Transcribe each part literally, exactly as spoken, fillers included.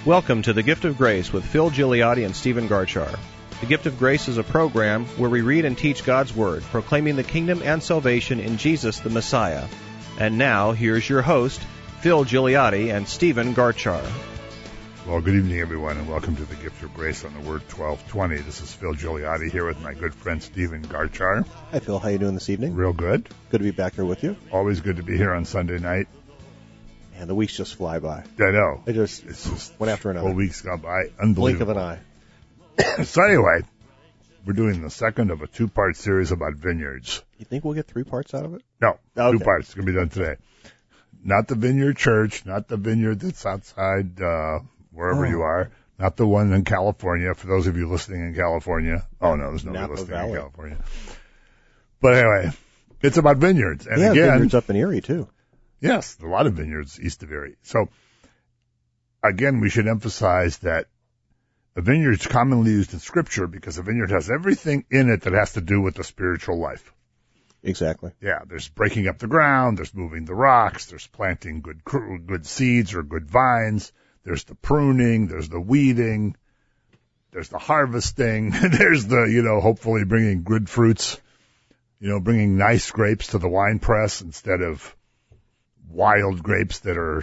Welcome to The Gift of Grace with Phil Gigliotti and Stephen Garchar. The Gift of Grace is a program where we read and teach God's Word, proclaiming the kingdom and salvation in Jesus the Messiah. And now, here's your host, Phil Gigliotti and Stephen Garchar. Well, good evening, everyone, and welcome to The Gift of Grace on the Word twelve twenty. This is Phil Gigliotti here with my good friend Stephen Garchar. Hi, Phil. How you doing this evening? Real good. Good to be back here with you. Always good to be here on Sunday night. And the weeks just fly by. I know. They just, it's just one after another. Whole week's gone by. Unbelievable. Blink of an eye. So anyway, we're doing the second of a two-part series about vineyards. You think we'll get three parts out of it? No, okay. two parts. It's going to be done today. Not the Vineyard Church, not the vineyard that's outside uh, wherever oh. you are, not the one in California, for those of you listening in California. Oh, no, there's nobody Napa listening Valley. in California. But anyway, it's about vineyards. And yeah, again, vineyards up in Erie, too. Yes, a lot of vineyards east of Erie. So, again, we should emphasize that a vineyard is commonly used in Scripture because a vineyard has everything in it that has to do with the spiritual life. Exactly. Yeah, there's breaking up the ground, there's moving the rocks, there's planting good good seeds or good vines, there's the pruning, there's the weeding, there's the harvesting, there's the, you know, hopefully bringing good fruits, you know, bringing nice grapes to the wine press instead of wild grapes that are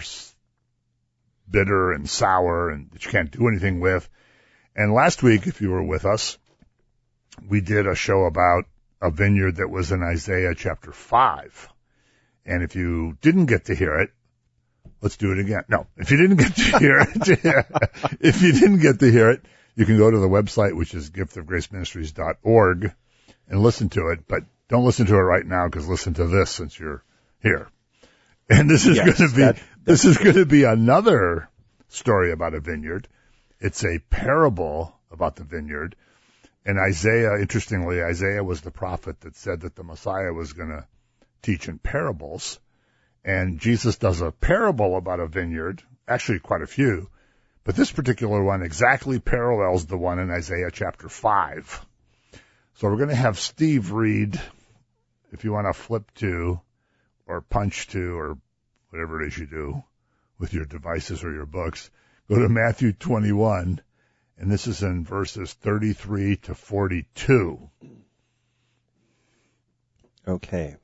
bitter and sour and that you can't do anything with. And last week, if you were with us, we did a show about a vineyard that was in Isaiah chapter five. And if you didn't get to hear it, let's do it again. No, if you didn't get to hear it, if you didn't get to hear it, you can go to the website, which is gift of grace ministries dot org, and listen to it. But don't listen to it right now, because listen to this since you're here. And this is yes, going to be, that, this is going to be another story about a vineyard. It's a parable about the vineyard. And Isaiah, interestingly, Isaiah was the prophet that said that the Messiah was going to teach in parables. And Jesus does a parable about a vineyard, actually quite a few. But this particular one exactly parallels the one in Isaiah chapter five. So we're going to have Steve read, if you want to flip to or punch to or whatever it is you do with your devices or your books, go to Matthew twenty-one, and this is in verses thirty-three to forty-two. Okay.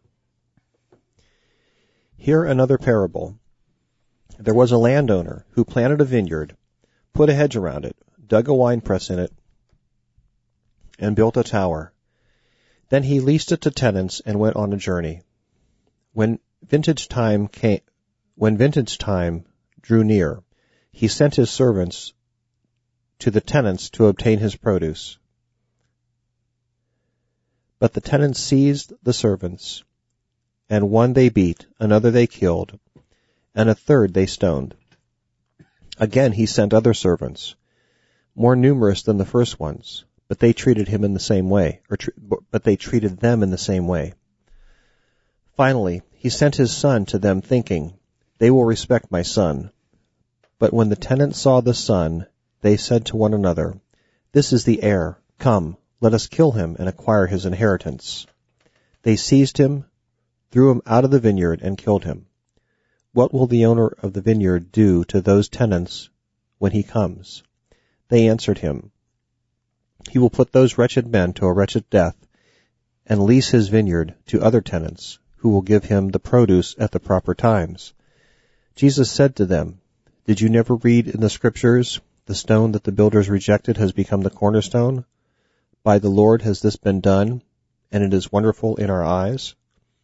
Hear another parable. There was a landowner who planted a vineyard, put a hedge around it, dug a winepress in it, and built a tower. Then he leased it to tenants and went on a journey. When vintage time came, when vintage time drew near, he sent his servants to the tenants to obtain his produce. But the tenants seized the servants, and one they beat, another they killed, and a third they stoned. Again he sent other servants, more numerous than the first ones, but they treated him in the same way, or tr- but they treated them in the same way. Finally, he sent his son to them, thinking, "They will respect my son." But when the tenants saw the son, they said to one another, "This is the heir. Come, let us kill him and acquire his inheritance." They seized him, threw him out of the vineyard, and killed him. What will the owner of the vineyard do to those tenants when he comes? They answered him, "He will put those wretched men to a wretched death and lease his vineyard to other tenants, who will give him the produce at the proper times." Jesus said to them, "Did you never read in the Scriptures, the stone that the builders rejected has become the cornerstone? By the Lord has this been done, and it is wonderful in our eyes?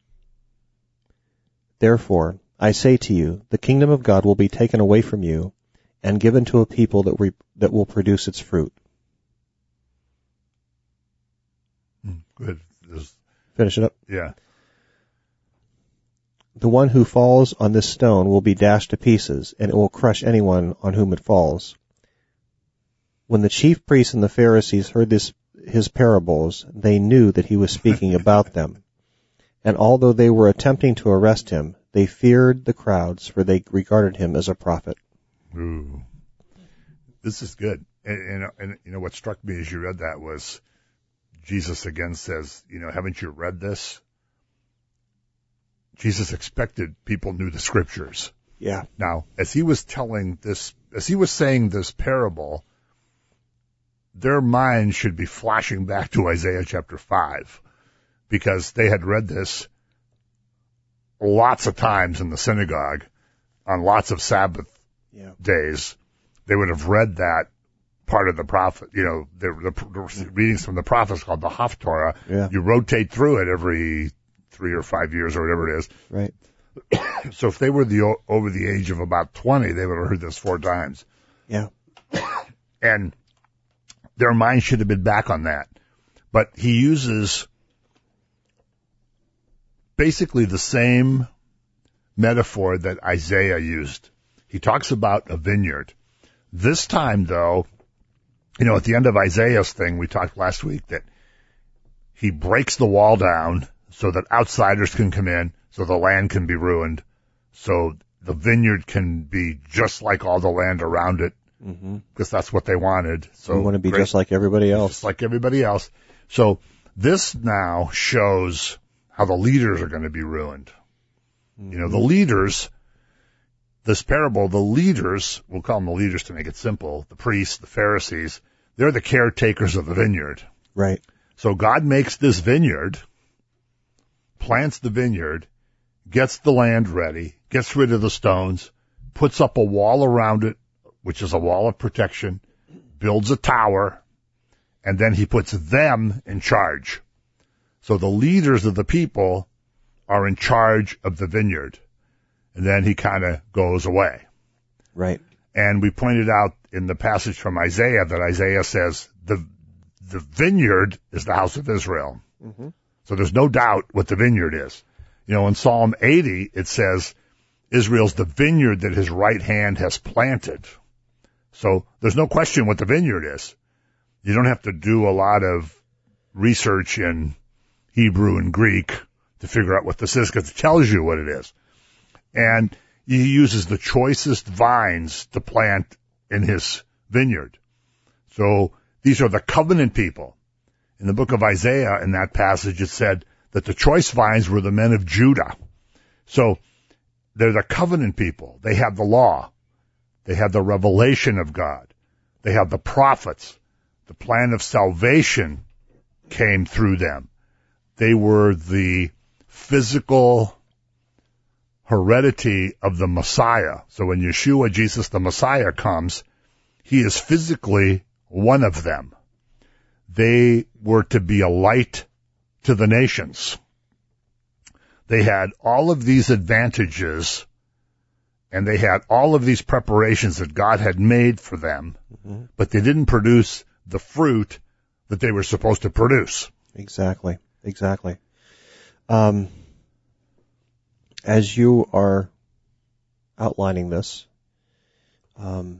Therefore, I say to you, the kingdom of God will be taken away from you and given to a people that, re- that will produce its fruit." Good. Just, Finish it up. yeah. The one who falls on this stone will be dashed to pieces, and it will crush anyone on whom it falls. When the chief priests and the Pharisees heard this, his parables, they knew that he was speaking about them. And although they were attempting to arrest him, they feared the crowds, for they regarded him as a prophet. Ooh. This is good. And, and, and you know, what struck me as you read that was Jesus again says, you know, haven't you read this? Jesus expected people knew the Scriptures. Yeah. Now, as he was telling this as he was saying this parable, their mind should be flashing back to Isaiah chapter five, because they had read this lots of times in the synagogue on lots of Sabbath Yeah. days. They would have read that part of the prophet, you know, the, the, the readings from the prophets called the Haftorah. Yeah. You rotate through it every three or five years or whatever it is. Right. So if they were the over the age of about twenty, they would have heard this four times. Yeah. And their mind should have been back on that. But he uses basically the same metaphor that Isaiah used. He talks about a vineyard. This time, though, you know, at the end of Isaiah's thing, we talked last week that he breaks the wall down so that outsiders can come in, so the land can be ruined, so the vineyard can be just like all the land around it, Mm-hmm. because that's what they wanted. So We want to be great. just like everybody else. Just like everybody else. So this now shows how the leaders are going to be ruined. Mm-hmm. You know, the leaders, this parable, the leaders, we'll call them the leaders to make it simple, the priests, the Pharisees, they're the caretakers of the vineyard. Right. So God makes this vineyard, plants the vineyard, gets the land ready, gets rid of the stones, puts up a wall around it, which is a wall of protection, builds a tower, and then he puts them in charge. So the leaders of the people are in charge of the vineyard. And then he kind of goes away. Right. And we pointed out in the passage from Isaiah that Isaiah says the the vineyard is the house of Israel. Mm-hmm. So there's no doubt what the vineyard is. You know, in Psalm eighty, it says Israel's the vineyard that his right hand has planted. So there's no question what the vineyard is. You don't have to do a lot of research in Hebrew and Greek to figure out what this is, because it tells you what it is. And he uses the choicest vines to plant in his vineyard. So these are the covenant people. In the book of Isaiah, in that passage, it said that the choice vines were the men of Judah. So they're the covenant people. They have the law. They have the revelation of God. They have the prophets. The plan of salvation came through them. They were the physical heredity of the Messiah. So when Yeshua, Jesus the Messiah, comes, he is physically one of them. They were to be a light to the nations. They had all of these advantages, and they had all of these preparations that God had made for them, mm-hmm. but they didn't produce the fruit that they were supposed to produce. Exactly. Exactly. Um, as you are outlining this, um,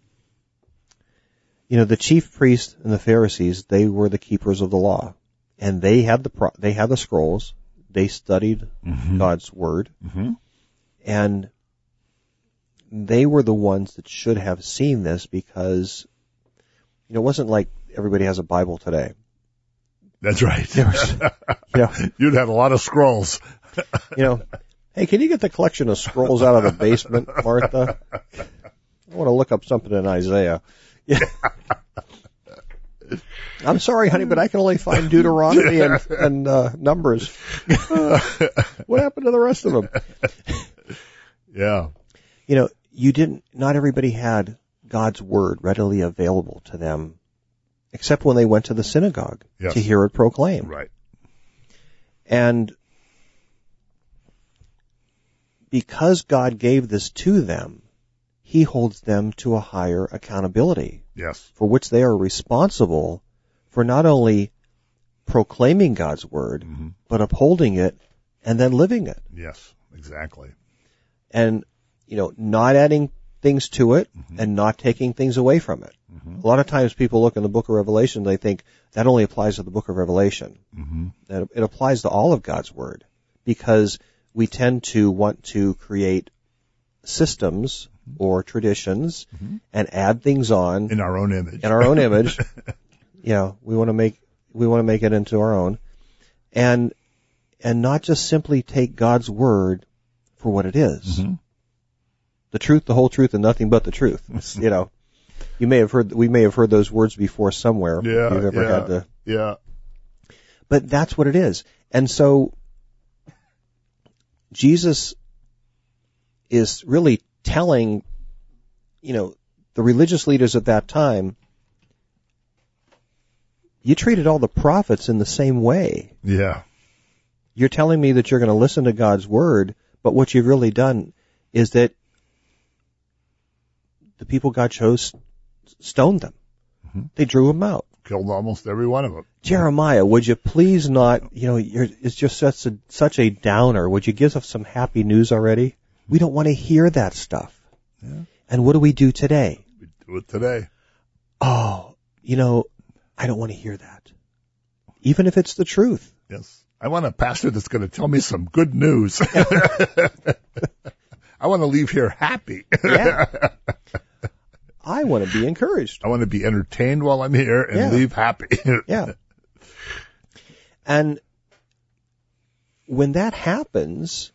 you know, the chief priests and the Pharisees, they were the keepers of the law, and they had the pro- they had the scrolls. They studied mm-hmm. God's word, mm-hmm. and they were the ones that should have seen this, because, you know, it wasn't like everybody has a Bible today. That's right. Was, you know, you'd have a lot of scrolls. You know, hey, can you get the collection of scrolls out of the basement, Martha? I want to look up something in Isaiah. Yeah. I'm sorry, honey, but I can only find Deuteronomy and, and uh, Numbers. What happened to the rest of them? Yeah. You know, you didn't, not everybody had God's word readily available to them, except when they went to the synagogue yes. to hear it proclaimed. Right. And because God gave this to them, he holds them to a higher accountability. Yes. For which they are responsible for not only proclaiming God's word, mm-hmm. but upholding it and then living it. Yes, exactly. And, you know, not adding things to it mm-hmm. and not taking things away from it. Mm-hmm. A lot of times people look in the book of Revelation, they think that only applies to the book of Revelation. Mm-hmm. That it applies to all of God's word, because we tend to want to create systems or traditions mm-hmm. and add things on in our own image. In our own image. You know, we want to make we want to make it into our own, and and not just simply take God's word for what it is. Mm-hmm. the truth, the whole truth, and nothing but the truth. It's, you know, you may have heard, we may have heard those words before somewhere. Yeah, if you've ever yeah, had to, yeah. But that's what it is. And so Jesus is really telling, you know, the religious leaders at that time, you treated all the prophets in the same way. Yeah. You're telling me that you're going to listen to God's word, but what you've really done is that the people God chose stoned them. Mm-hmm. They drew them out. Killed almost every one of them. Jeremiah, would you please not, you know, you're, it's just such a, such a downer. Would you give us some happy news already? We don't want to hear that stuff. Yeah. And what do we do today? We do it today. Oh, you know, I don't want to hear that. Even if it's the truth. Yes. I want a pastor that's going to tell me some good news. I want to leave here happy. Yeah. I want to be encouraged. I want to be entertained while I'm here and yeah. leave happy. Yeah. And when that happens,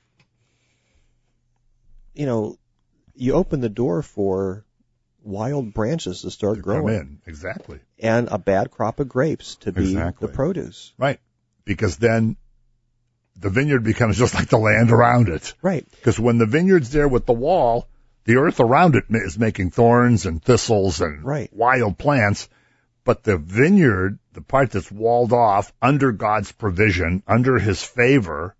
you know, you open the door for wild branches to start to growing. Come in. Exactly. And a bad crop of grapes to be exactly. the produce. Right. Because then the vineyard becomes just like the land around it. Right. Because when the vineyard's there with the wall, the earth around it is making thorns and thistles and right. wild plants. But the vineyard, the part that's walled off under God's provision, under his favor,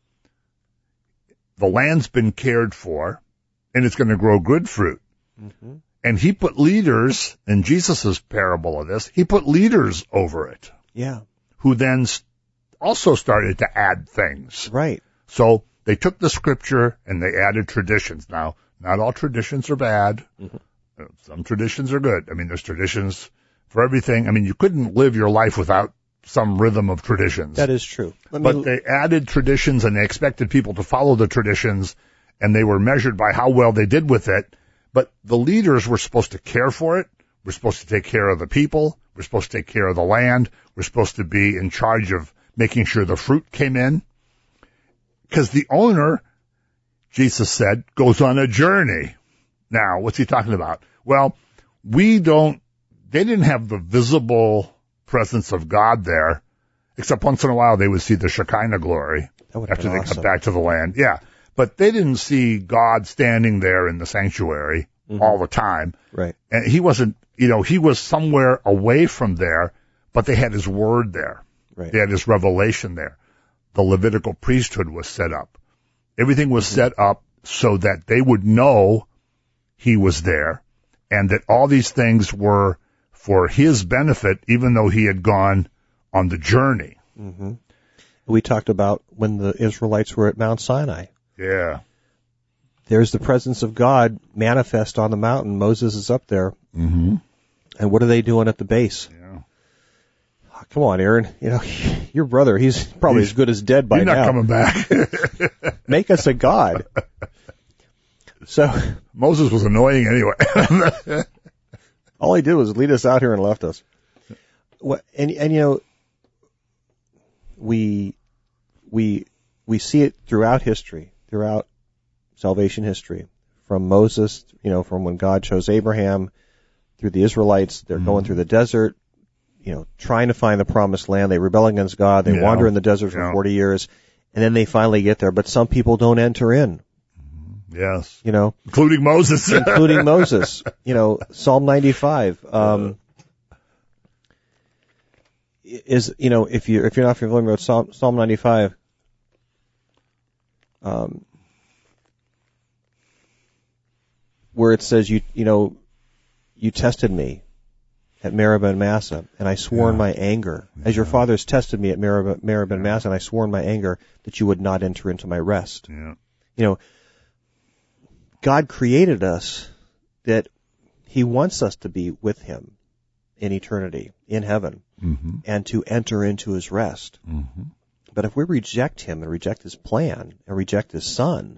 the land's been cared for, and it's going to grow good fruit. Mm-hmm. And he put leaders, in Jesus' parable of this, he put leaders over it. Yeah. Who then also started to add things. Right. So they took the scripture and they added traditions. Now, not all traditions are bad. Mm-hmm. Some traditions are good. I mean, there's traditions for everything. I mean, you couldn't live your life without some rhythm of traditions. That is true. Let but me... they added traditions and they expected people to follow the traditions, and they were measured by how well they did with it. But the leaders were supposed to care for it. We're supposed to take care of the people. We're supposed to take care of the land. We're supposed to be in charge of making sure the fruit came in. Because the owner, Jesus said, goes on a journey. Now, what's he talking about? Well, we don't, they didn't have the visible presence of God there, except once in a while they would see the Shekinah glory after they awesome. come back to the land. Yeah. But they didn't see God standing there in the sanctuary mm-hmm. all the time. Right. And he wasn't, you know, he was somewhere away from there, but they had his word there. Right. They had his revelation there. The Levitical priesthood was set up. Everything was mm-hmm. set up so that they would know he was there, and that all these things were for his benefit, even though he had gone on the journey. Mm-hmm. We talked about when the Israelites were at Mount Sinai. Yeah. There's the presence of God manifest on the mountain. Moses is up there. Mm-hmm. And what are they doing at the base? Yeah. Oh, come on, Aaron. You know, your brother, he's probably he's, as good as dead by he's now. He's not coming back. Make us a god. So Moses was annoying anyway. All he did was lead us out here and left us. And, and you know, we, we, we see it throughout history, throughout salvation history, from Moses, you know, from when God chose Abraham, through the Israelites, they're mm-hmm. going through the desert, you know, trying to find the promised land. They rebel against God. They yeah. wander in the desert for yeah. forty years, and then they finally get there. But some people don't enter in. Yes. You know, including Moses. including Moses. You know, Psalm ninety-five um, is, you know, if you if you're not familiar with Psalm, Psalm ninety-five, um, where it says you you know you tested me at Meribah and Massah, and I swore yeah. in my anger, yeah. as your fathers tested me at Meribah, Meribah and Massah, and I swore in my anger that you would not enter into my rest. Yeah. You know, God created us that he wants us to be with him in eternity, in heaven, mm-hmm. and to enter into his rest. Mm-hmm. But if we reject him and reject his plan and reject his son,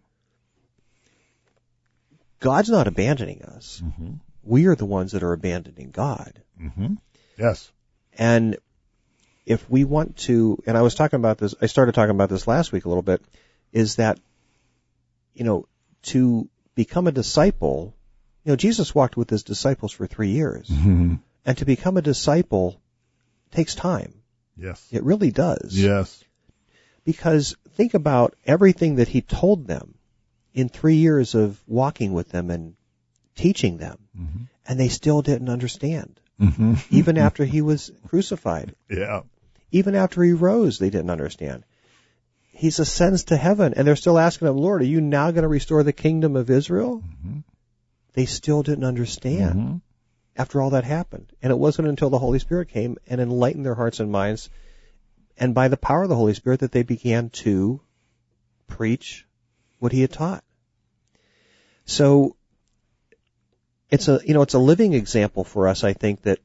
God's not abandoning us. Mm-hmm. We are the ones that are abandoning God. Mm-hmm. Yes. And if we want to, and I was talking about this, I started talking about this last week a little bit, is that, you know, to become a disciple, you know, Jesus walked with his disciples for three years. Mm-hmm. And to become a disciple takes time. Yes. It really does. Yes. Because think about everything that he told them in three years of walking with them and teaching them, mm-hmm. and they still didn't understand. Mm-hmm. Even after he was crucified. Yeah. Even after he rose, they didn't understand. He ascends to heaven, and they're still asking him, Lord, are you now going to restore the kingdom of Israel? Mm-hmm. They still didn't understand mm-hmm. after all that happened. And it wasn't until the Holy Spirit came and enlightened their hearts and minds, and by the power of the Holy Spirit, that they began to preach what he had taught. So it's a, you know, it's a living example for us, I think, that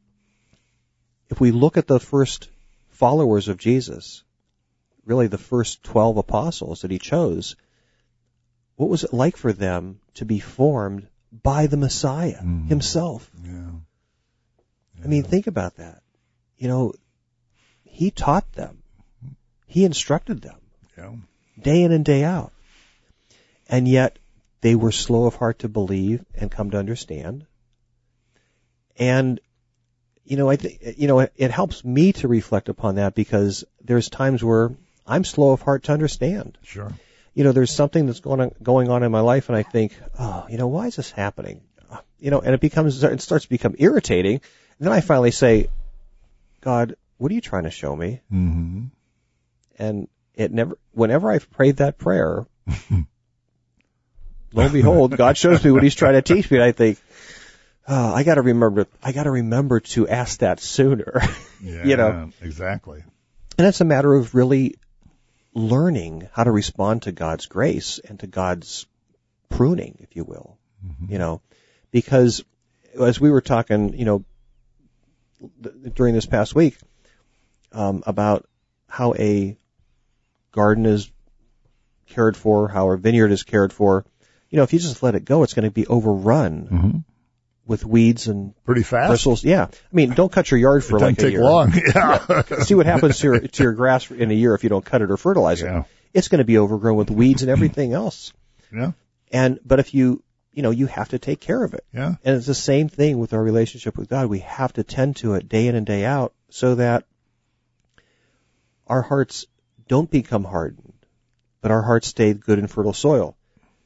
if we look at the first followers of Jesus, really the first twelve apostles that he chose, what was it like for them to be formed by the Messiah mm. himself? Yeah. Yeah. I mean, think about that. You know, he taught them. He instructed them. Yeah. Day in and day out. And yet, they were slow of heart to believe and come to understand. And, you know, I th- you know, it, it helps me to reflect upon that, because there's times where I'm slow of heart to understand. Sure. You know, there's something that's going on, going on in my life, and I think, oh, you know, why is this happening? You know, and it becomes, it starts to become irritating. And then I finally say, God, what are you trying to show me? Mm-hmm. And it never, whenever I've prayed that prayer, lo and behold, God shows me what he's trying to teach me, and I think, oh, I gotta remember, I gotta remember to ask that sooner. Yeah, you know? Exactly. And it's a matter of really learning how to respond to God's grace and to God's pruning, if you will. Mm-hmm. You know, because as we were talking, you know, th- during this past week, um, about how a garden is cared for, how a vineyard is cared for, you know, if you just let it go, it's going to be overrun mm-hmm. with weeds and pretty fast bristles. Yeah, I mean, don't cut your yard for it like a take year. Long. Yeah. yeah. See what happens to your to your grass in a year if you don't cut it or fertilize it. Yeah. It's going to be overgrown with weeds and everything else. Yeah. And but if you you know you have to take care of it. Yeah. And it's the same thing with our relationship with God. We have to tend to it day in and day out, so that our hearts don't become hardened, but our hearts stay good and fertile soil.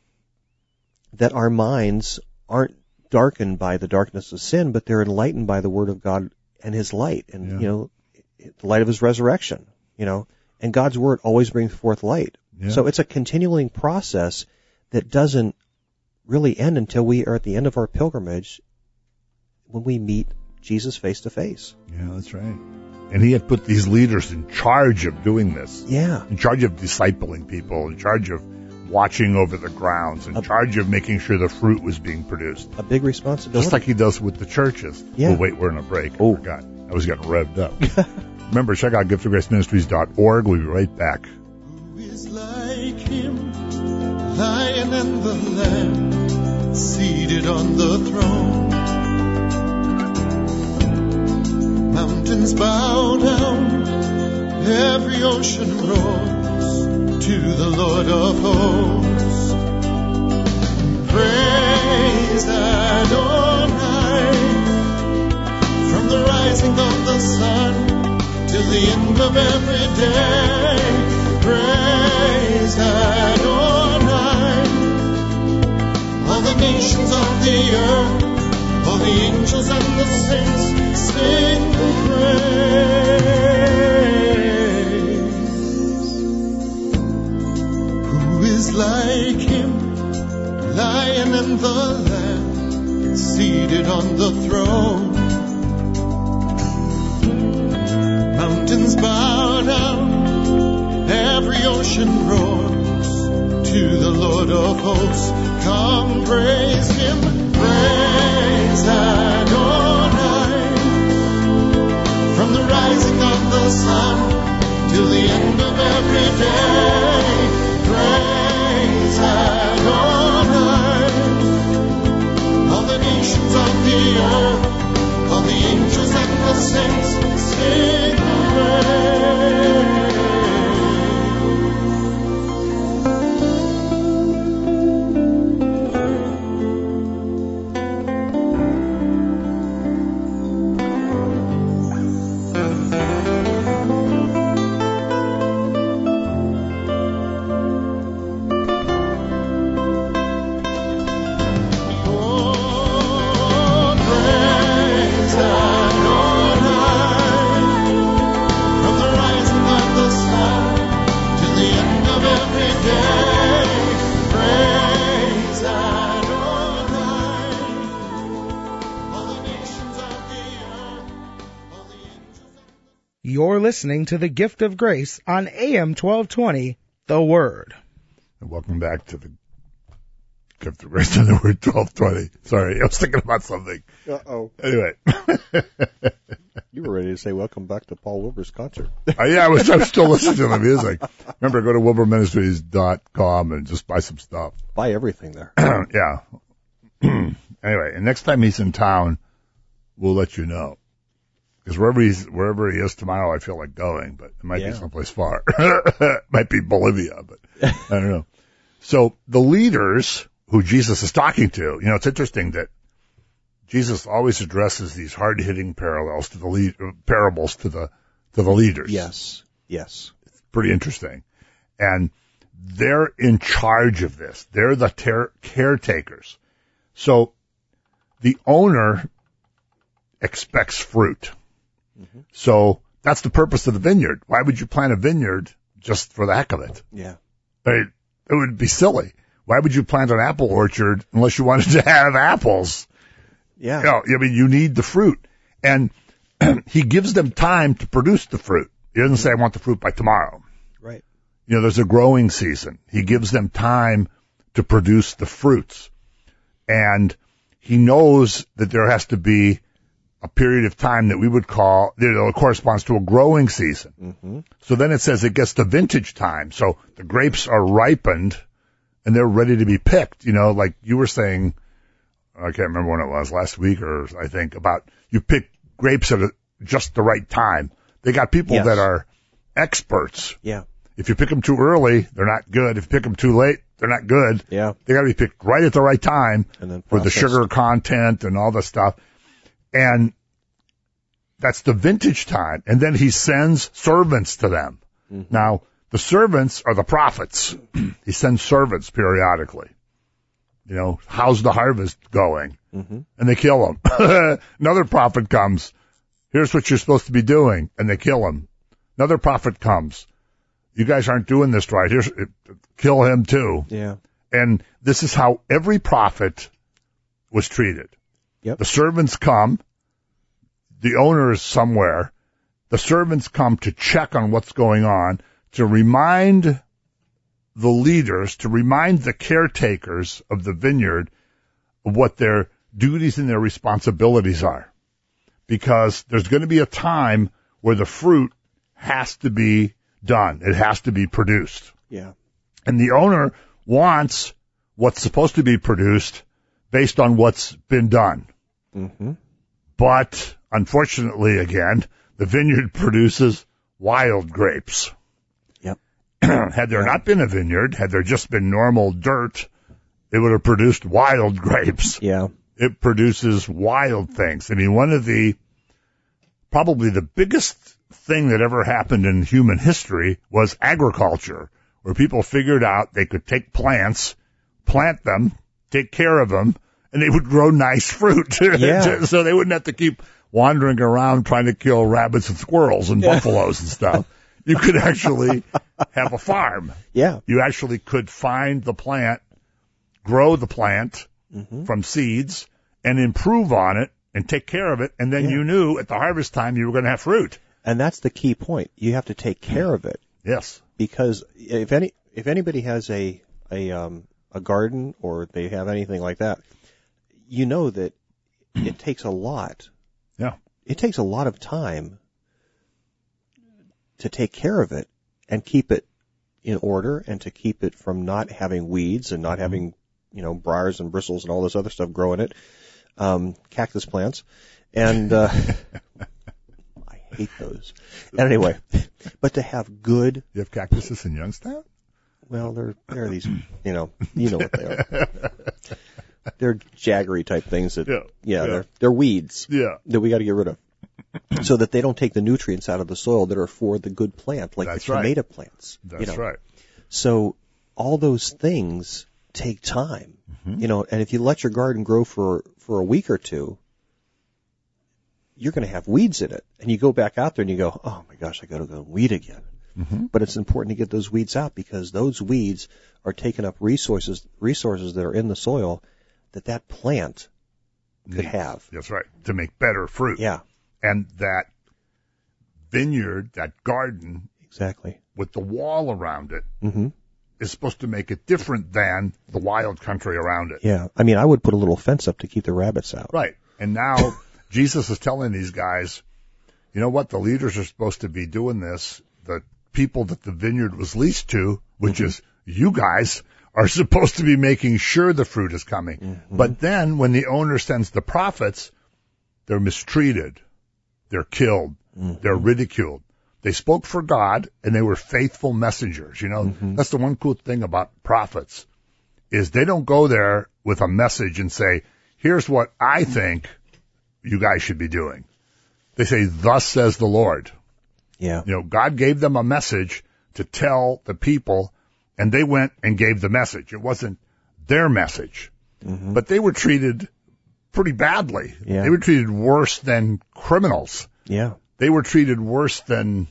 That our minds aren't darkened by the darkness of sin, but they're enlightened by the Word of God and His light, and yeah. you know, the light of His resurrection. You know, and God's Word always brings forth light. Yeah. So it's a continuing process that doesn't really end until we are at the end of our pilgrimage, when we meet Jesus face to face. Yeah, that's right. And He had put these leaders in charge of doing this. Yeah. In charge of discipling people, in charge of watching over the grounds, in a, charge of making sure the fruit was being produced. A big responsibility. Just like He does with the churches. Yeah. Well, wait, we're in a break. Oh. I forgot. I was getting revved up. Remember, check out gift of grace ministries dot org. We'll be right back. Who is like Him, Lion and the Lamb, seated on the throne? Mountains bow down, every ocean roars to the Lord of hosts. Praise Adonai, from the rising of the sun till the end of every day. Praise Adonai, all the nations of the earth, all the angels and the saints sing praise. Who is like Him, Lion and the Lamb, seated on the throne? Mountains bow down, every ocean roars to the Lord of hosts. Come praise Him, praise Adonai, from the rising of the sun till the end of every day. Praise Adonai, all the nations of the earth, all the angels and the saints sing praise. listening to The Gift of Grace on A M twelve twenty, The Word. And welcome back to the Gift of Grace on The Word twelve twenty. Sorry, I was thinking about something. Uh-oh. Anyway. You were ready to say welcome back to Paul Wilbur's concert. uh, yeah, I was, I was still listening to the music. Remember, go to wilbur ministries dot com and just buy some stuff. Buy everything there. Yeah. Anyway, and next time he's in town, we'll let you know. Because wherever he's, wherever he is tomorrow, I feel like going, but it might Yeah. be someplace far. It might be Bolivia, but I don't know. So the leaders who Jesus is talking to, you know, it's interesting that Jesus always addresses these hard-hitting parallels to the lead, parables to the to the leaders. Yes. Yes. It's pretty interesting, and they're in charge of this. They're the ter- caretakers. So the owner expects fruit. Mm-hmm. So that's the purpose of the vineyard. Why would you plant a vineyard just for the heck of it? Yeah. It, it would be silly. Why would you plant an apple orchard unless you wanted to have apples? Yeah. You know, I mean, you need the fruit. And he gives them time to produce the fruit. He doesn't say, I want the fruit by tomorrow. Right. You know, there's a growing season. He gives them time to produce the fruits. And he knows that there has to be a period of time that we would call, you know, it corresponds to a growing season. Mm-hmm. So then it says it gets to vintage time. So the grapes are ripened and they're ready to be picked. You know, like you were saying, I can't remember when it was, last week or I think, about you pick grapes at a, just the right time. They got people Yes. that are experts. Yeah. If you pick them too early, they're not good. If you pick them too late, they're not good. Yeah. They got to be picked right at the right time And then for the processed. sugar content and all the stuff. And that's the vintage time. And then he sends servants to them. Mm-hmm. Now, the servants are the prophets. He sends servants periodically. You know, how's the harvest going? Mm-hmm. And they kill him. Another prophet comes. Here's what you're supposed to be doing. And they kill him. Another prophet comes. You guys aren't doing this right. Here's, kill him too. Yeah. And this is how every prophet was treated. Yep. The servants come. The owner is somewhere. The servants come to check on what's going on, to remind the leaders, to remind the caretakers of the vineyard of what their duties and their responsibilities are. Because there's going to be a time where the fruit has to be done. It has to be produced. Yeah. And the owner wants what's supposed to be produced based on what's been done. Mm-hmm. But unfortunately, again, the vineyard produces wild grapes. Yep. Had there not been a vineyard, had there just been normal dirt, it would have produced wild grapes. Yeah. It produces wild things. I mean, one of the, probably the biggest thing that ever happened in human history was agriculture, where people figured out they could take plants, plant them, take care of them, and they would grow nice fruit. Yeah. So they wouldn't have to keep wandering around trying to kill rabbits and squirrels and Yeah. buffaloes and stuff. You could actually have a farm. Yeah. You actually could find the plant, grow the plant Mm-hmm. from seeds, and improve on it and take care of it, and then Yeah. you knew at the harvest time you were going to have fruit. And that's the key point. You have to take care of it, Yes. because if any if anybody has a a um a garden or they have anything like that, you know that it takes a lot. Yeah. It takes a lot of time to take care of it and keep it in order and to keep it from not having weeds and not having, you know, briars and bristles and all this other stuff growing it, um, cactus plants. And, uh, I hate those. And anyway, but to have good, You have cactuses in Youngstown? well, they're, they're these, you know, you know what they are. They're jaggery type things that, Yeah, yeah, yeah. they're, they're weeds Yeah. that we got to get rid of. So that they don't take the nutrients out of the soil that are for the good plant, like That's the right. tomato plants. That's you know. right. So all those things take time, Mm-hmm. you know, and if you let your garden grow for, for a week or two, you're going to have weeds in it. And you go back out there and you go, oh my gosh, I got to go weed again. Mm-hmm. But it's important to get those weeds out because those weeds are taking up resources, resources that are in the soil that that plant could Needs. have. That's right. To make better fruit. Yeah. And that vineyard, that garden, Exactly. with the wall around it, Mm-hmm. is supposed to make it different than the wild country around it. Yeah. I mean, I would put a little fence up to keep the rabbits out. Right. And now Jesus is telling these guys, you know what? The leaders are supposed to be doing this. The people that the vineyard was leased to, which Mm-hmm. is you guys, are supposed to be making sure the fruit is coming. Mm-hmm. But then when the owner sends the prophets, they're mistreated. They're killed. Mm-hmm. They're ridiculed. They spoke for God, and they were faithful messengers. You know, Mm-hmm. that's the one cool thing about prophets, is they don't go there with a message and say, here's what I think you guys should be doing. They say, thus says the Lord. Yeah. You know, God gave them a message to tell the people, and they went and gave the message. It wasn't their message. Mm-hmm. But they were treated pretty badly. Yeah. They were treated worse than criminals. Yeah. They were treated worse than,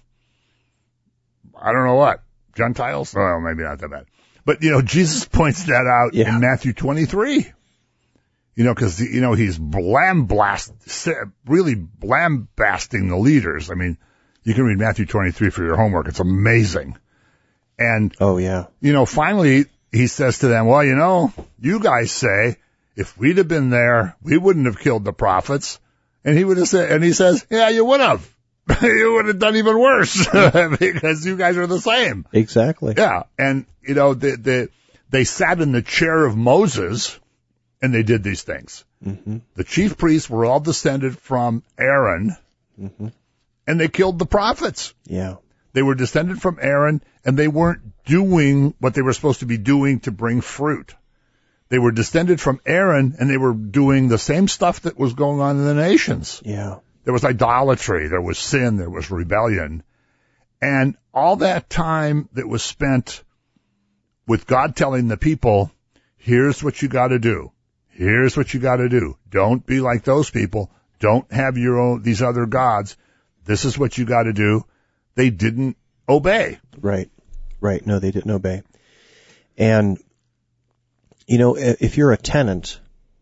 I don't know what, Gentiles? Well, maybe not that bad. But, you know, Jesus points that out Yeah. in Matthew twenty-three. You know, because, you know, he's blamblast, really blambasting the leaders. I mean, you can read Matthew twenty-three for your homework. It's amazing. And, Oh, yeah. you know, finally, he says to them, well, you know, you guys say, if we'd have been there, we wouldn't have killed the prophets. And he would have said, and he says, yeah, you would have. You would have done even worse because you guys are the same. Exactly. Yeah. And, you know, the, the, they sat in the chair of Moses and they did these things. Mm-hmm. The chief priests were all descended from Aaron, Mm-hmm. and they killed the prophets. Yeah. They were descended from Aaron, and they weren't doing what they were supposed to be doing to bring fruit. They were descended from Aaron, and they were doing the same stuff that was going on in the nations. Yeah. There was idolatry, there was sin, there was rebellion. And all that time that was spent with God telling the people, here's what you got to do. Here's what you got to do. Don't be like those people. Don't have your own, these other gods. This is what you got to do. They didn't obey. Right. Right. No, they didn't obey. And, you know, i- if you're a tenant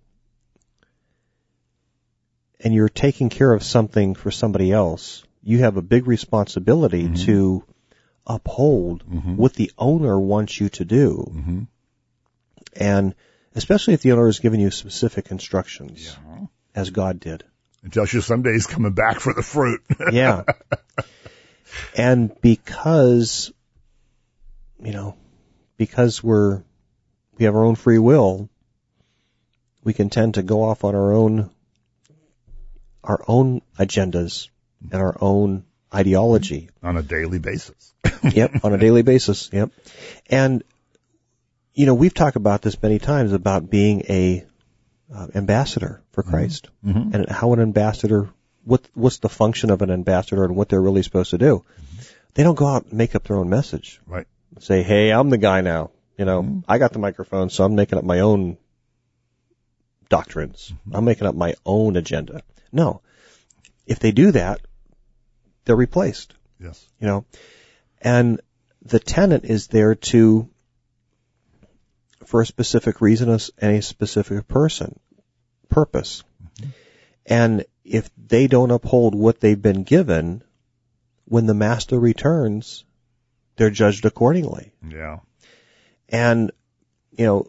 and you're taking care of something for somebody else, you have a big responsibility Mm-hmm. to uphold Mm-hmm. what the owner wants you to do. Mm-hmm. And especially if the owner has given you specific instructions, Yeah. as God did. It tells you someday he's coming back for the fruit. Yeah. And because, you know, because we're, we have our own free will, we can tend to go off on our own, our own agendas and our own ideology. On a daily basis. Yep, on a daily basis. Yep. And, you know, we've talked about this many times about being a uh, ambassador for Christ, Mm-hmm. and how an ambassador, what what's the function of an ambassador and what they're really supposed to do. They don't go out and make up their own message. Right. Say, hey, I'm the guy now. You know, Mm-hmm. I got the microphone, so I'm making up my own doctrines. Mm-hmm. I'm making up my own agenda. No. If they do that, they're replaced. Yes. You know, and the tenant is there to, for a specific reason and a specific person, purpose. Mm-hmm. And if they don't uphold what they've been given, when the master returns, they're judged accordingly. Yeah. And, you know,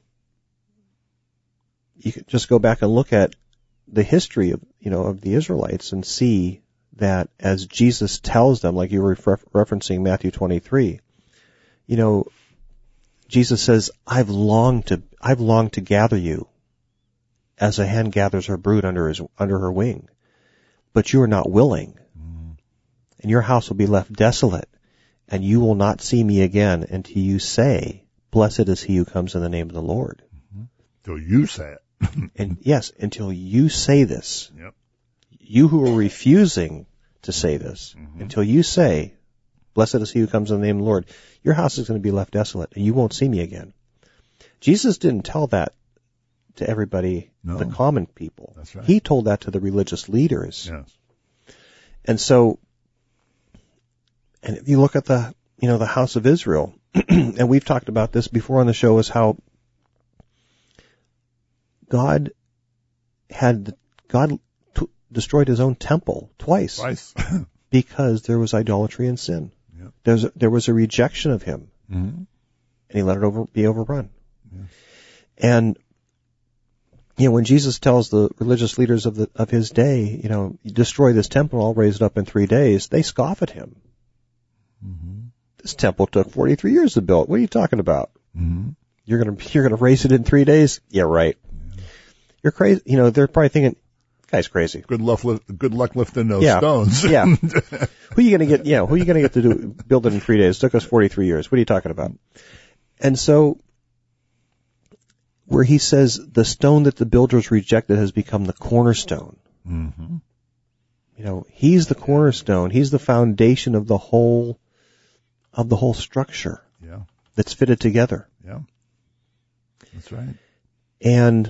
you could just go back and look at the history of, you know, of the Israelites and see that as Jesus tells them, like you were refer- referencing Matthew twenty-three, you know, Jesus says, I've longed to, I've longed to gather you as a hen gathers her brood under his, under her wing, but you are not willing, Mm. and your house will be left desolate, and you will not see me again until you say, blessed is he who comes in the name of the Lord. So you say it. And yes, until you say this, Yep. you who are refusing to say this, Mhm. until you say, blessed is he who comes in the name of the Lord, your house is going to be left desolate and you won't see me again. Jesus didn't tell that to everybody, No. the common people. That's right. He told that to the religious leaders. Yes. And so, and if you look at the, you know, the house of Israel, and we've talked about this before on the show, is how God had, God t- destroyed his own temple twice Twice. because there was idolatry and sin. Yep. There's a, there was a rejection of him, Mm-hmm. and he let it over be overrun. Yeah. And you know, when Jesus tells the religious leaders of the of his day, you know, destroy this temple, I'll raise it up in three days, they scoff at him. Mm-hmm. This temple took forty-three years to build. What are you talking about? Mm-hmm. You're gonna you're gonna raise it in three days? Yeah, right. Yeah. You're crazy. You know, they're probably thinking, guy's crazy. Good luck, good luck lifting those yeah. stones. Yeah. Who are you going to get? Yeah. Who are you going to get to do build it in three days? It took us forty-three years. What are you talking about? And so, where he says the stone that the builders rejected has become the cornerstone. Mm-hmm. You know, he's the cornerstone. He's the foundation of the whole of the whole structure. Yeah. That's fitted together. Yeah. That's right. And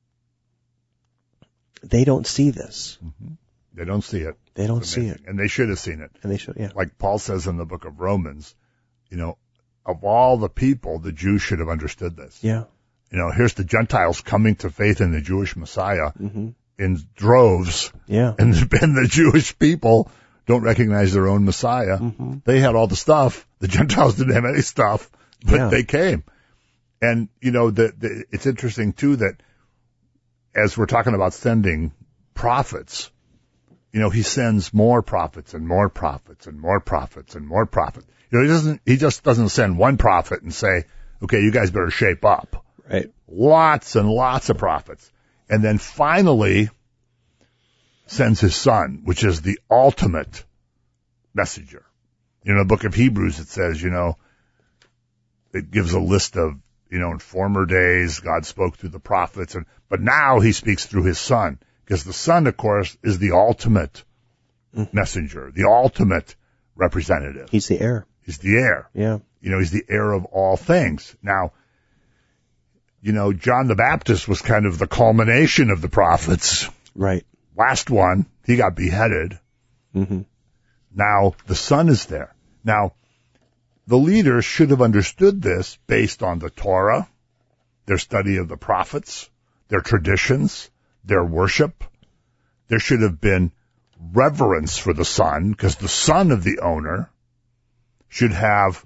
they don't see this. Mm-hmm. They don't see it. They don't see it. And they should have seen it. And they should, yeah. Like Paul says in the book of Romans, you know, of all the people, the Jews should have understood this. Yeah. You know, here's the Gentiles coming to faith in the Jewish Messiah mm-hmm. in droves. Yeah. And, and the Jewish people don't recognize their own Messiah. Mm-hmm. They had all the stuff. The Gentiles didn't have any stuff, but yeah. they came. And, you know, the, the, it's interesting, too, that as we're talking about sending prophets, you know, he sends more prophets and more prophets and more prophets and more prophets. You know, he doesn't, he just doesn't send one prophet and say, okay, you guys better shape up. Right. Lots and lots of prophets. And then finally sends his son, which is the ultimate messenger. You know, in the book of Hebrews, it says, you know, it gives a list of, you know, in former days, God spoke through the prophets, and but now he speaks through his son, because the son, of course, is the ultimate mm-hmm. messenger, the ultimate representative. He's the heir. He's the heir. Yeah. You know, he's the heir of all things. Now, you know, John the Baptist was kind of the culmination of the prophets. Right. Last one, he got beheaded. Mm-hmm. Now, the son is there. Now, the leaders should have understood this based on the Torah, their study of the prophets, their traditions, their worship. There should have been reverence for the son, because the son of the owner should have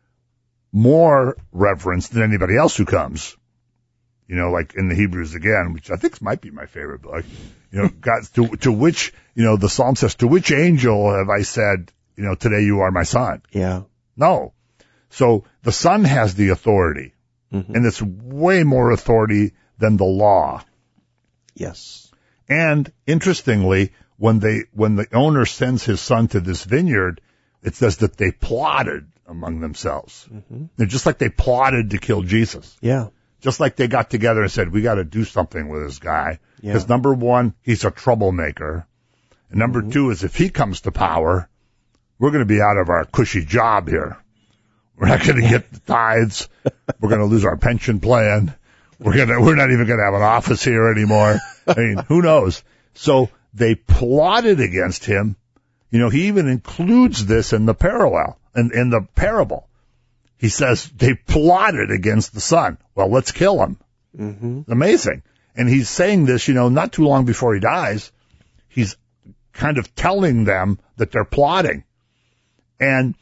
more reverence than anybody else who comes. You know, like in the Hebrews again, which I think might be my favorite book. You know, God, to, to which, you know, the psalm says, to which angel have I said, you know, today you are my son? Yeah. No. So the son has the authority, mm-hmm. and it's way more authority than the law. Yes. And interestingly, when they, when the owner sends his son to this vineyard, it says that they plotted among themselves. Mm-hmm. They're just like they plotted to kill Jesus. Yeah. Just like they got together and said, we got to do something with this guy. Because yeah. number one, he's a troublemaker. And number mm-hmm. two is if he comes to power, we're going to be out of our cushy job here. We're not going to get the tithes. We're going to lose our pension plan. We're going to, we're not even going to have an office here anymore. I mean, who knows? So they plotted against him. You know, he even includes this in the parallel, in, in the parable. He says they plotted against the son. Well, let's kill him. Mm-hmm. Amazing. And he's saying this, you know, not too long before he dies. He's kind of telling them that they're plotting. And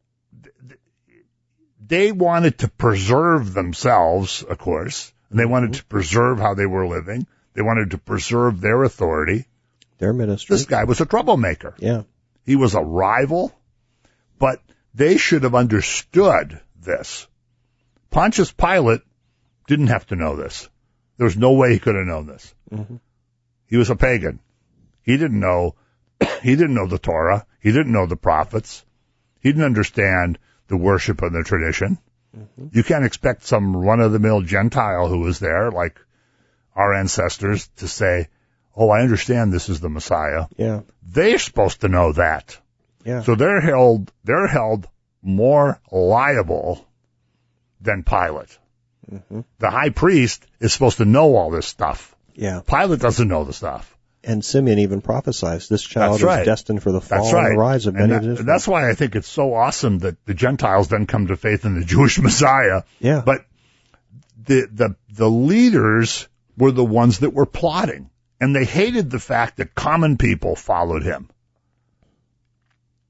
they wanted to preserve themselves, of course, and they wanted to preserve how they were living. They wanted to preserve their authority. Their ministry. This guy was a troublemaker. Yeah. He was a rival, but they should have understood this. Pontius Pilate didn't have to know this. There was no way he could have known this. Mm-hmm. He was a pagan. He didn't know, he didn't know the Torah. He didn't know the prophets. He didn't understand the worship and the tradition. Mm-hmm. You can't expect some run-of-the-mill Gentile who was there, like our ancestors, to say, oh, I understand this is the Messiah. Yeah. They're supposed to know that. Yeah. So they're held, they're held more liable than Pilate. Mm-hmm. The high priest is supposed to know all this stuff. Yeah. Pilate doesn't know the stuff. And Simeon even prophesies this child That's right. is destined for the fall That's right. and the rise of and many that, of Israel. That's why I think it's so awesome that the Gentiles then come to faith in the Jewish Messiah. Yeah. But the the the leaders were the ones that were plotting, and they hated the fact that common people followed him.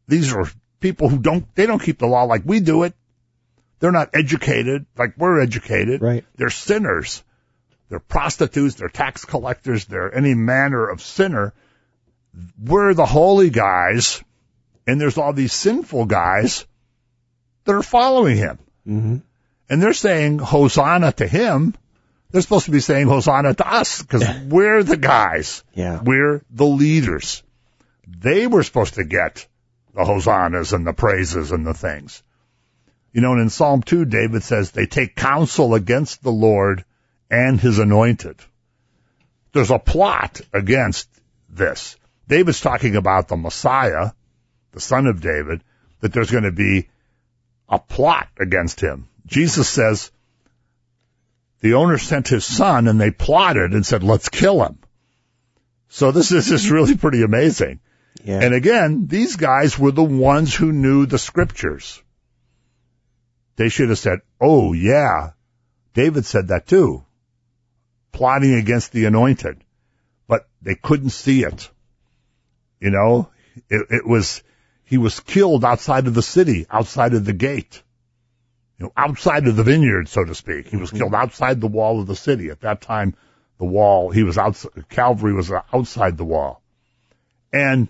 These are people who don't, they don't keep the law like we do it. They're not educated like we're educated. Right. They're sinners. They're prostitutes. They're tax collectors. They're any manner of sinner. We're the holy guys, and there's all these sinful guys that are following him. Mm-hmm. And they're saying Hosanna to him. They're supposed to be saying Hosanna to us because we're the guys. Yeah. We're the leaders. They were supposed to get the Hosannas and the praises and the things. You know, and in Psalm two, David says they take counsel against the Lord and his anointed. There's a plot against this. David's talking about the Messiah, the son of David, that there's going to be a plot against him. Jesus says the owner sent his son and they plotted and said, let's kill him. So this is just really pretty amazing. Yeah. And again, these guys were the ones who knew the scriptures. They should have said, oh yeah, David said that too, plotting against the anointed, but they couldn't see it. You know, it, it was, he was killed outside of the city, outside of the gate, you know, outside of the vineyard, so to speak. He was killed outside the wall of the city. At that time, the wall, he was outside, Calvary was outside the wall. And,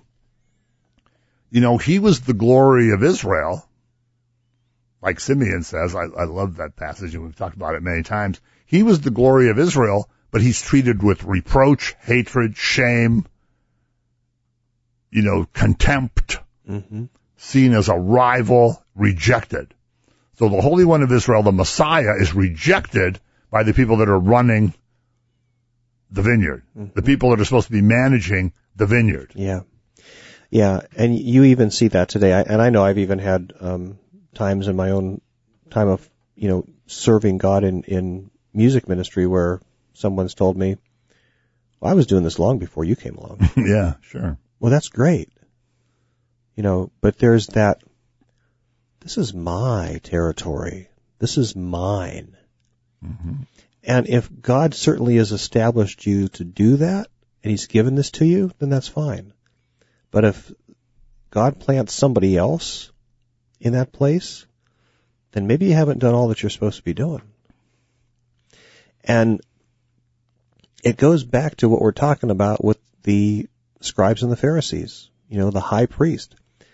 you know, he was the glory of Israel. Like Simeon says, I, I love that passage, and we've talked about it many times. He was the glory of Israel, but he's treated with reproach, hatred, shame, you know, contempt, Mm-hmm. seen as a rival, rejected. So the Holy One of Israel, the Messiah, is rejected by the people that are running the vineyard, Mm-hmm. the people that are supposed to be managing the vineyard. Yeah. Yeah, and you even see that today. I, and I know I've even had um, times in my own time of, you know, serving God in, in music ministry where someone's told me, well, I was doing this long before you came along. Yeah, sure. Well, that's great. You know, but there's that, this is my territory. This is mine. Mm-hmm. And if God certainly has established you to do that, and he's given this to you, then that's fine. But if God plants somebody else in that place, then maybe you haven't done all that you're supposed to be doing. And it goes back to what we're talking about with the scribes and the Pharisees, you know, the high priest.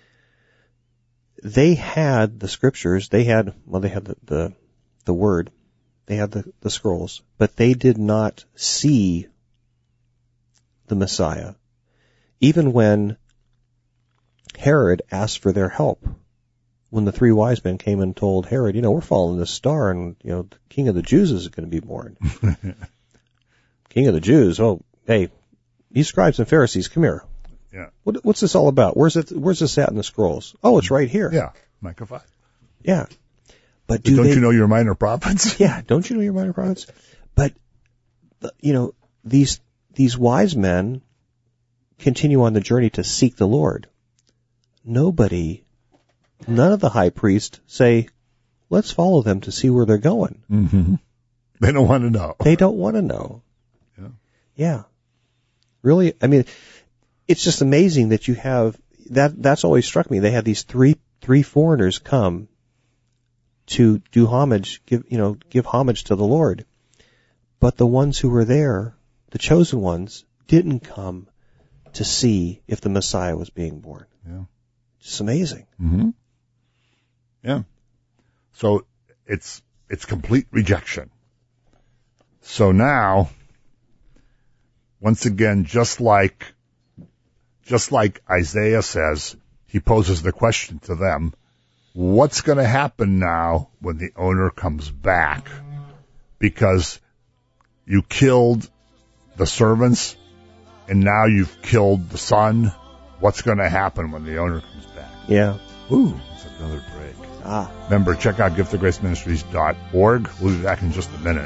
They had the scriptures, they had, well, they had the, the, the word, they had the, the scrolls, but they did not see the Messiah. Even when Herod asked for their help, when the three wise men came and told Herod, you know, we're following this star and, you know, the King of the Jews is going to be born. King of the Jews, oh, hey, you scribes and Pharisees, come here. Yeah. What, what's this all about? Where's it? Where's this at in the scrolls? Oh, it's right here. Yeah, Micah five. Yeah. But do don't they, you know your minor prophets? Yeah, don't you know your minor prophets? But, you know, these these wise men continue on the journey to seek the Lord. Nobody, none of the high priests say, let's follow them to see where they're going. Mm-hmm. They don't want to know. They don't want to know. Yeah. Yeah. Really, I mean, it's just amazing that you have, that, that's always struck me. They had these three, three foreigners come to do homage, give, you know, give homage to the Lord. But the ones who were there, the chosen ones, didn't come to see if the Messiah was being born. Yeah. It's amazing. Mm-hmm. Yeah. So it's, it's complete rejection. So now, once again, just like, just like Isaiah says, he poses the question to them, what's going to happen now when the owner comes back? Because you killed the servants and now you've killed the son. What's going to happen when the owner comes back? Yeah. Ooh, it's another break. Ah. Remember, check out gift of grace ministries dot org. We'll be back in just a minute.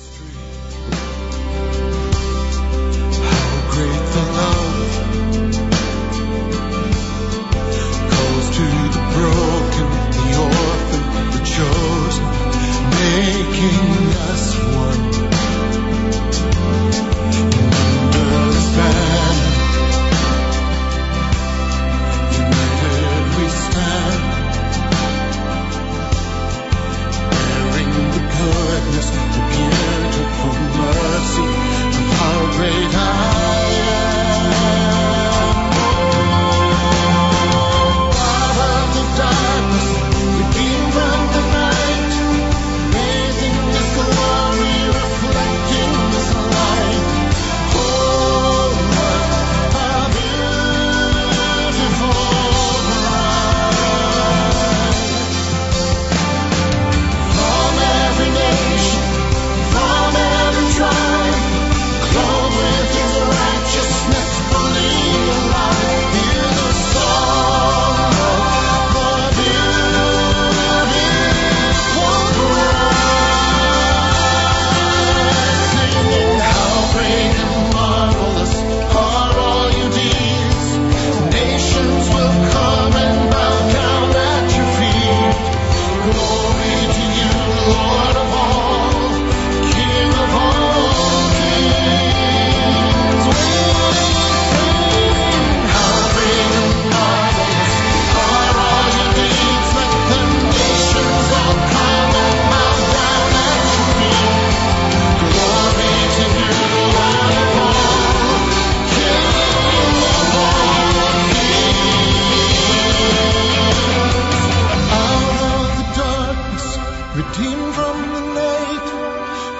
How great the love goes to the broken, the orphan, the chosen, making us one. Under this banner, united we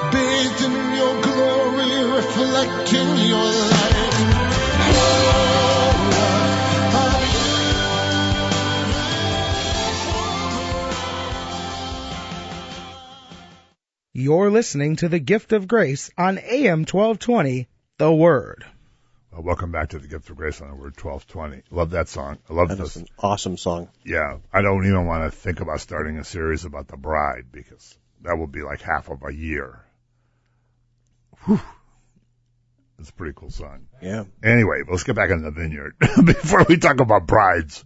bathed in your glory, reflecting your light. You're listening to the Gift of Grace on A M twelve twenty, The Word. Well, welcome back to the Gift of Grace on the Word twelve twenty. Love that song. I love That this. is an awesome song. Yeah, I don't even want to think about starting a series about the bride because that will be like half of a year. Whew. It's a pretty cool song. Yeah. Anyway, let's get back in the vineyard before we talk about brides.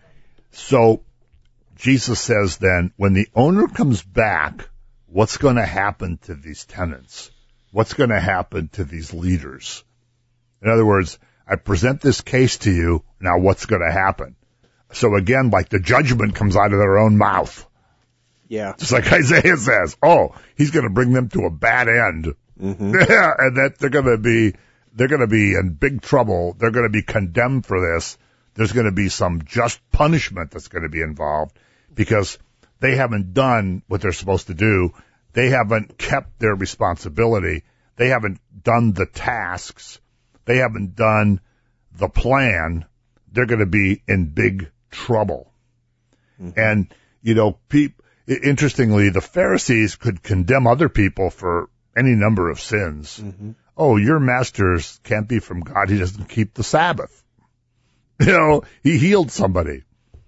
So Jesus says then, when the owner comes back, what's going to happen to these tenants? What's going to happen to these leaders? In other words, I present this case to you, now what's going to happen? So again, like the judgment comes out of their own mouth. Yeah. Just like Isaiah says, oh, he's going to bring them to a bad end. Mm-hmm. Yeah, and that they're going to be, they're going to be in big trouble. They're going to be condemned for this. There's going to be some just punishment that's going to be involved because they haven't done what they're supposed to do. They haven't kept their responsibility. They haven't done the tasks. They haven't done the plan. They're going to be in big trouble. Mm-hmm. And, you know, pe- interestingly, the Pharisees could condemn other people for any number of sins. Mm-hmm. Oh, your master can't be from God. He doesn't keep the Sabbath. You know, he healed somebody.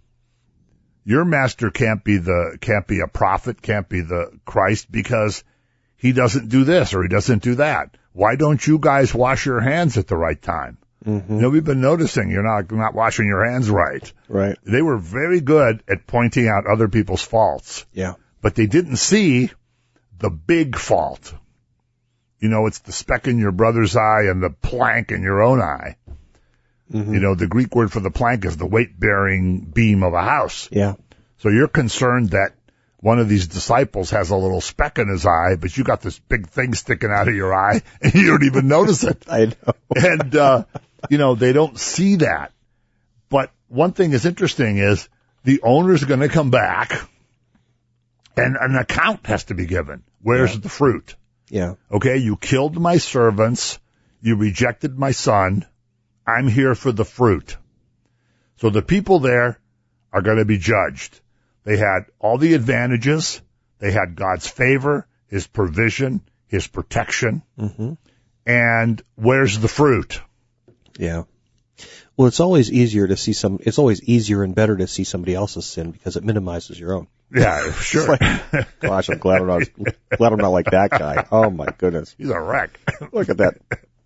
Your master can't be the, can't be a prophet, can't be the Christ because he doesn't do this or he doesn't do that. Why don't you guys wash your hands at the right time? Mm-hmm. You know, we've been noticing you're not, not washing your hands right. Right. They were very good at pointing out other people's faults. Yeah. But they didn't see the big fault. You know, it's the speck in your brother's eye and the plank in your own eye. Mm-hmm. You know, the Greek word for the plank is the weight-bearing beam of a house. Yeah. So you're concerned that one of these disciples has a little speck in his eye, but you got this big thing sticking out of your eye, and you don't even notice it. I know. And, uh, you know, they don't see that. But one thing that's interesting is the owner's going to come back, and an account has to be given. Where's Yeah. the fruit? Yeah. Okay, you killed my servants. You rejected my son. I'm here for the fruit. So the people there are going to be judged. They had all the advantages. They had God's favor, his provision, his protection. Mm-hmm. And where's the fruit? Yeah. Well, it's always easier to see some, it's always easier and better to see somebody else's sin because it minimizes your own. Yeah, sure. Like, gosh, I'm glad I'm not, glad I'm not like that guy. Oh my goodness. He's a wreck. Look at that.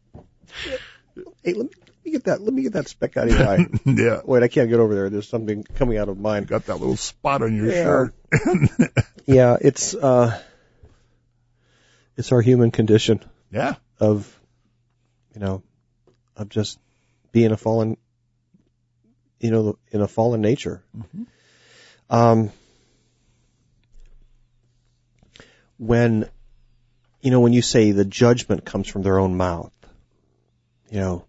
Hey, let me, let me get that, let me get that speck out of your eye. Yeah. Wait, I can't get over there. There's something coming out of mine. Got that little spot on your Yeah. shirt. Yeah, it's, uh, it's our human condition Yeah. of, you know, of just being a fallen, you know, in a fallen nature. Mm-hmm. Um, when, you know, when you say the judgment comes from their own mouth, you know,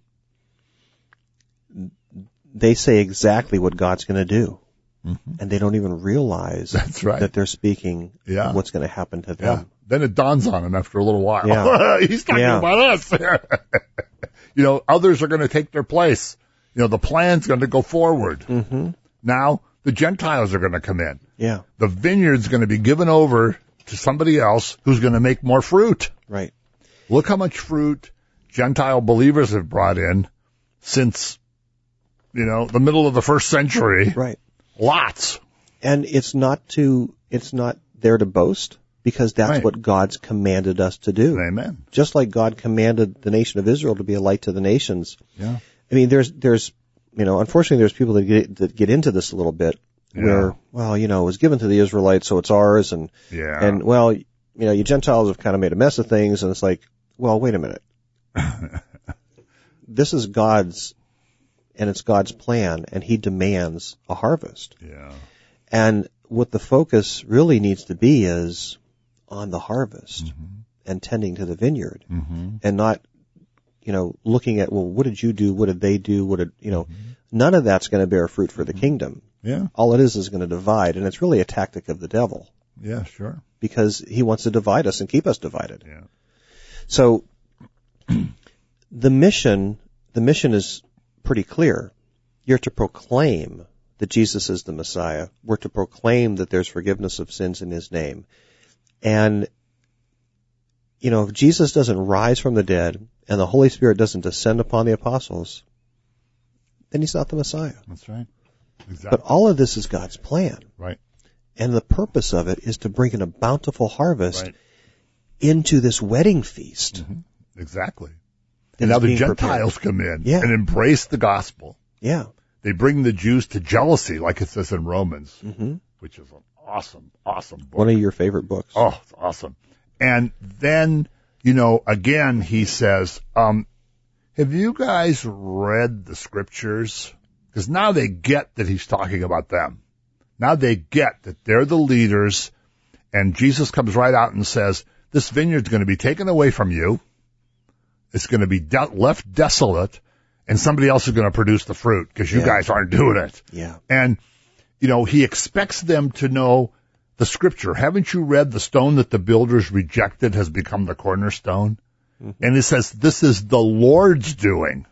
they say exactly what God's going to do. Mm-hmm. And they don't even realize That's right. that they're speaking Yeah. what's going to happen to them. Yeah. Then it dawns on him after a little while. Yeah. He's talking Yeah. about us. You know, others are going to take their place. You know, the plan's going to go forward. Mm-hmm. Now the Gentiles are going to come in. Yeah. The vineyard's going to be given over to somebody else who's going to make more fruit. Right. Look how much fruit Gentile believers have brought in since, you know, the middle of the first century. Right. Lots. And it's not to, it's not there to boast because that's Right. what God's commanded us to do. Amen. Just like God commanded the nation of Israel to be a light to the nations. Yeah. I mean, there's, there's, you know, unfortunately there's people that get, that get into this a little bit Yeah. where, well, you know, it was given to the Israelites, so it's ours. And, Yeah. and well, you know, you Gentiles have kind of made a mess of things. And it's like, well, wait a minute. This is God's, and it's God's plan, and he demands a harvest. Yeah. And what the focus really needs to be is on the harvest mm-hmm. and tending to the vineyard mm-hmm. and not, you know, looking at, well, what did you do? What did they do? What did, you know, mm-hmm. none of that's going to bear fruit for the kingdom. Yeah. All it is is going to divide, and it's really a tactic of the devil. Yeah, sure. Because he wants to divide us and keep us divided. Yeah. So the mission, the mission is pretty clear. You're to proclaim that Jesus is the Messiah. We're to proclaim that there's forgiveness of sins in his name. And, you know, if Jesus doesn't rise from the dead and the Holy Spirit doesn't descend upon the apostles, then he's not the Messiah. That's right. Exactly. But all of this is God's plan. Right. And the purpose of it is to bring in a bountiful harvest Right. into this wedding feast. Mm-hmm. Exactly. that And is now the being Gentiles prepared. come in Yeah. and embrace the gospel. Yeah. They bring the Jews to jealousy, like it says in Romans, hmm which is an awesome, awesome book. One of your favorite books. Oh, it's awesome. And then, you know, again, he says, um, have you guys read the scriptures? Because now they get that he's talking about them. Now they get that they're the leaders, and Jesus comes right out and says, this vineyard's going to be taken away from you. It's going to be de- left desolate, and somebody else is going to produce the fruit because you Yeah. guys aren't doing it. Yeah. And, you know, he expects them to know the scripture. Haven't you read the stone that the builders rejected has become the cornerstone? Mm-hmm. And it says, this is the Lord's doing.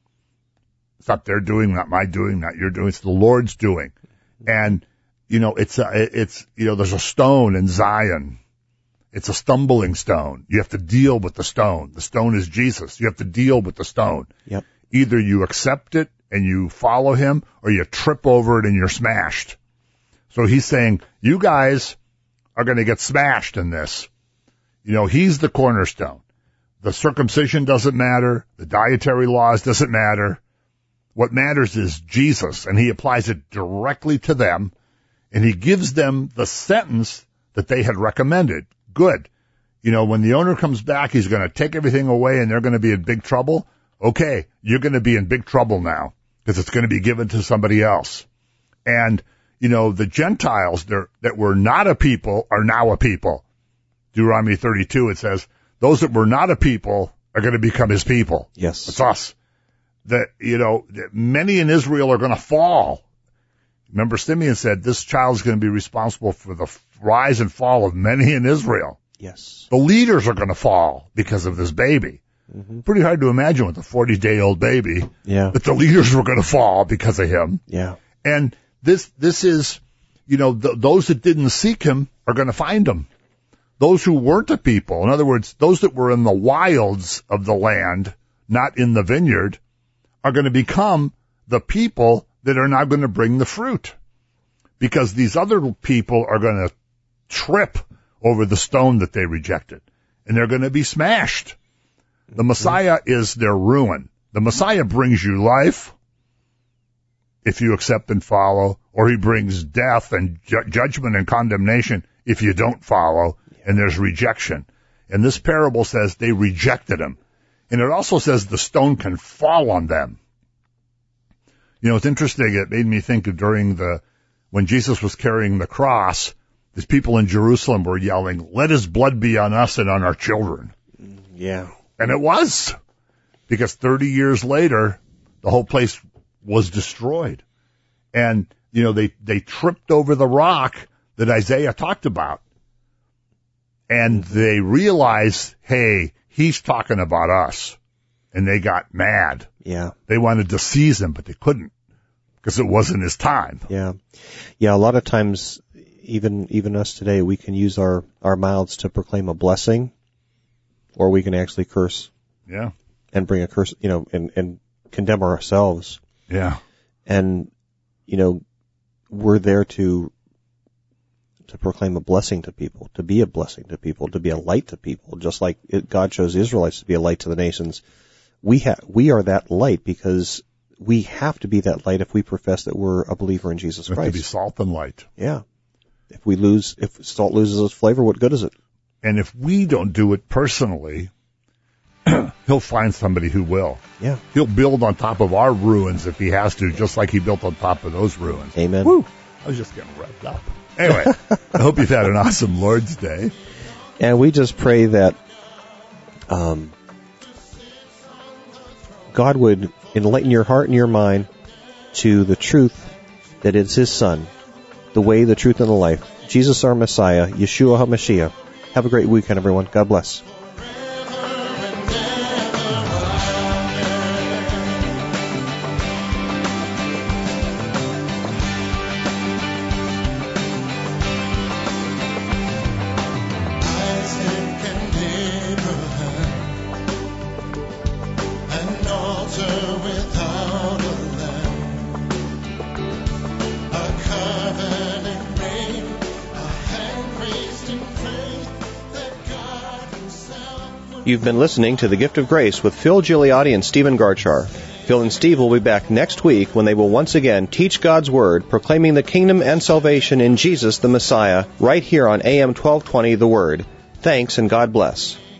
It's not their doing, not my doing, not your doing. It's the Lord's doing. And, you know, it's a, it's, you know, there's a stone in Zion. It's a stumbling stone. You have to deal with the stone. The stone is Jesus. You have to deal with the stone. Yep. Either you accept it and you follow him, or you trip over it and you're smashed. So he's saying, you guys are going to get smashed in this. You know, he's the cornerstone. The circumcision doesn't matter. The dietary laws doesn't matter. What matters is Jesus, and he applies it directly to them, and he gives them the sentence that they had recommended. Good. You know, when the owner comes back, he's going to take everything away and they're going to be in big trouble. Okay, you're going to be in big trouble now because it's going to be given to somebody else. And, you know, the Gentiles that were not a people are now a people. Deuteronomy thirty-two, it says, those that were not a people are going to become his people. Yes. It's us. That, you know, that many in Israel are going to fall. Remember, Simeon said this child is going to be responsible for the rise and fall of many in Israel. Yes. The leaders are going to fall because of this baby. Mm-hmm. Pretty hard to imagine with a forty-day-old baby Yeah. that the leaders were going to fall because of him. Yeah. And this, this is, you know, th- those that didn't seek him are going to find him. Those who weren't a people, in other words, those that were in the wilds of the land, not in the vineyard, are going to become the people that are now going to bring the fruit. Because these other people are going to trip over the stone that they rejected. And they're going to be smashed. The Messiah is their ruin. The Messiah brings you life if you accept and follow, or he brings death and ju- judgment and condemnation if you don't follow, and there's rejection. And this parable says they rejected him. And it also says the stone can fall on them. You know, it's interesting. It made me think of during the, when Jesus was carrying the cross, these people in Jerusalem were yelling, let his blood be on us and on our children. Yeah. And it was. Because thirty years later, the whole place was destroyed. And, you know, they, they tripped over the rock that Isaiah talked about. And they realized, hey, he's talking about us. And they got mad. Yeah. They wanted to seize him, but they couldn't because it wasn't his time. Yeah. Yeah, a lot of times, even even us today, we can use our, our mouths to proclaim a blessing, or we can actually curse. Yeah. And bring a curse, you know, and, and condemn ourselves. Yeah. And, you know, we're there to to proclaim a blessing to people, to be a blessing to people, to be a light to people, just like it, God chose the Israelites to be a light to the nations. We ha- we are that light because we have to be that light if we profess that we're a believer in Jesus We Christ. have to be salt and light. Yeah. If we lose, if salt loses its flavor, what good is it? And if we don't do it personally, he'll find somebody who will. Yeah. He'll build on top of our ruins if he has to, just like he built on top of those ruins. Amen. Woo! I was just getting revved up. Anyway, I hope you've had an awesome Lord's Day. And we just pray that um, God would enlighten your heart and your mind to the truth that it's his Son, the way, the truth, and the life, Jesus our Messiah, Yeshua HaMashiach. Have a great weekend, everyone. God bless. You've been listening to The Gift of Grace with Phil Gigliotti and Stephen Garchar. Phil and Steve will be back next week when they will once again teach God's Word, proclaiming the kingdom and salvation in Jesus the Messiah, right here on A M twelve twenty The Word. Thanks and God bless.